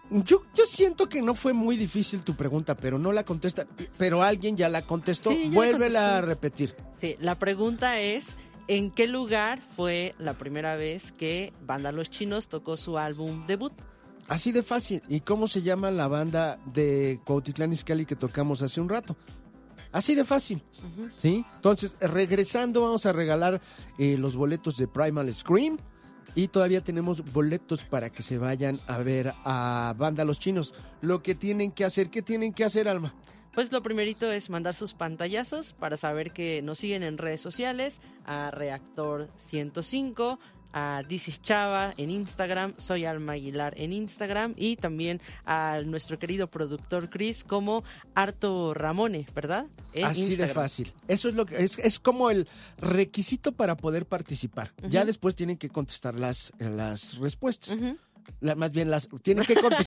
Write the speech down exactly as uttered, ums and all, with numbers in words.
Yo, yo siento que no fue muy difícil tu pregunta, pero no la contesta, pero alguien ya la contestó. Sí, ya la Vuélvela contestó. a repetir. Sí, la pregunta es, ¿en qué lugar fue la primera vez que Banda Los Chinos tocó su álbum debut? Así de fácil. ¿Y cómo se llama la banda de Cuautitlán Izcalli que tocamos hace un rato? Así de fácil. Uh-huh. ¿Sí? Entonces, regresando, vamos a regalar eh, los boletos de Primal Scream. Y todavía tenemos boletos para que se vayan a ver a Banda Los Chinos. Lo que tienen que hacer, ¿qué tienen que hacer, Alma? Pues lo primerito es mandar sus pantallazos para saber que nos siguen en redes sociales, a Reactor ciento cinco, a This is Chava en Instagram, soy Alma Aguilar en Instagram y también a nuestro querido productor Chris como Harto Ramone, ¿verdad? En Así Instagram. de fácil. Eso es lo que es, es como el requisito para poder participar. Uh-huh. Ya después tienen que contestar las, las respuestas. Uh-huh. La, más bien las tienen que contestar